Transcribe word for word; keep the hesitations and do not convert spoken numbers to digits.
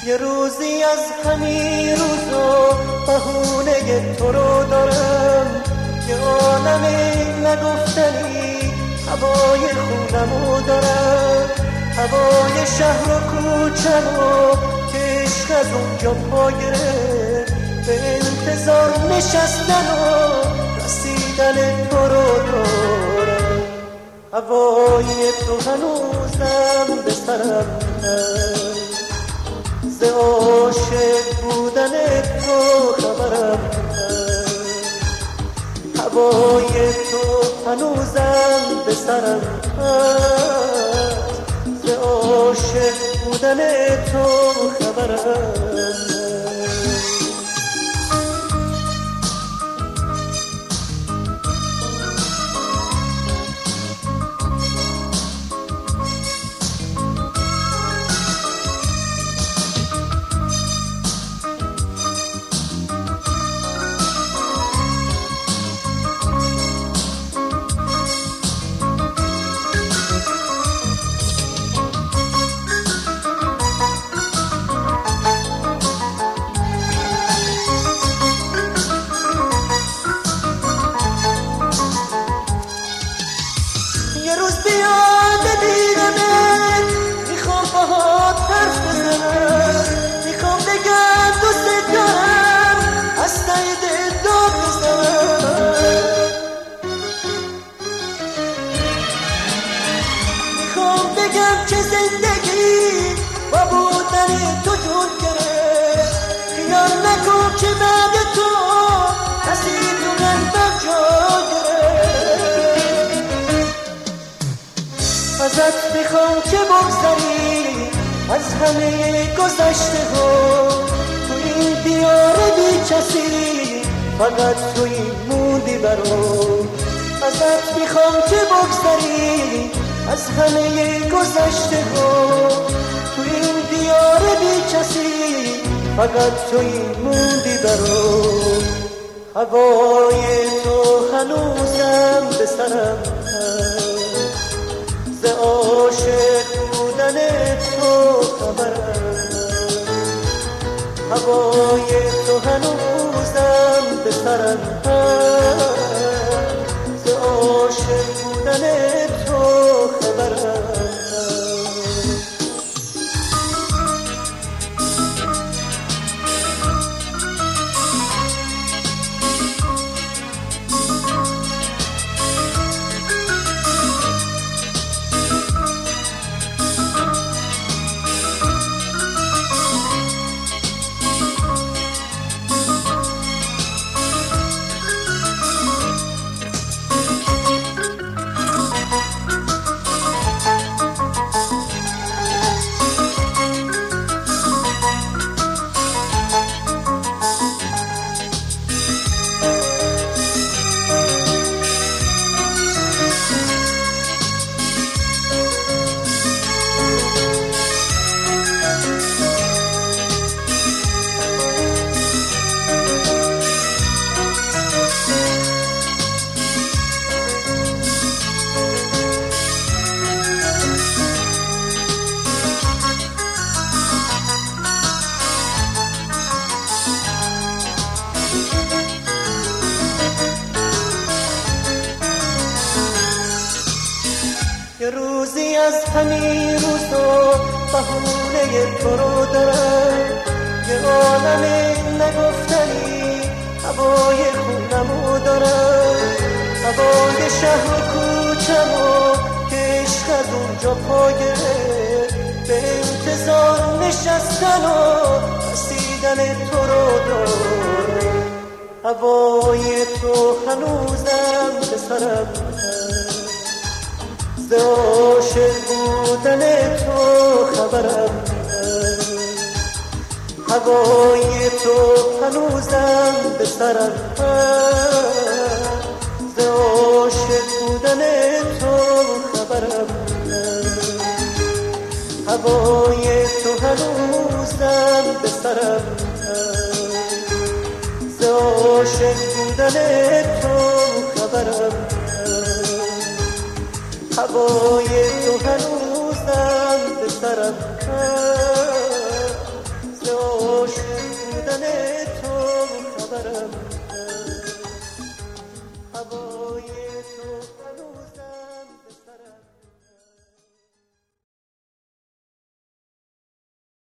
یه روزی از همین روزا بهونه تو رو دارم، یه عالمی نگفتنی هوای خونمو دارم، هوای شهر و کوچمو که عشق از اونجا پا گرفت، به انتظار نشستن و رسیدن تو رو دارم. هوای تو هنوزم به سرم هست، ز عاشق بودن تو خبرم هست، هوای تو هنوزم به سرم هست، ز عاشق بودن تو خبرم هست. یه روز بیاد دیدمت، میخوام باهات حرف بزنم، میخوام بگم دوست دارم، از ته دل داد بزنم، میخوام بگم که زندگی با بودن تو جون گرفت، خیال نکن که بعد تو کسی تو قلبم جا گرفت. ازت میخوام که بگذری از همه گذشته ها، تو این دیار بی کسی فقط توی موندی برام. ازت میخوام که بگذری از همه گذشته ها، تو این دیار بی کسی فقط توی موندی برام. هوای تو هنوزم به سرم هست، ز عاشق بودن تو خبرم هست، هوای تو هنوزم به سرم هست، ز عاشق بودن تو خبرم هست. یه روزی از همین روزا بهونه تو رو دارم، یه عالم نگفتنی هوای خونمو دارم، هوای شهر و کوچمو که عشق از اونجا پا گرفت، به انتظار نشستن و رسیدن تو رو دارم. هوای تو هنوزم به سرم هست، ز عاشق بودن تو خبرم هست، هوای تو هنوزم به سرم هست، ز عاشق بودن تو خبرم هست، هوای تو هنوزم به سرم هست، ز عاشق بودن تو خبرم هست، هوای تو هنوزم به سرم هست.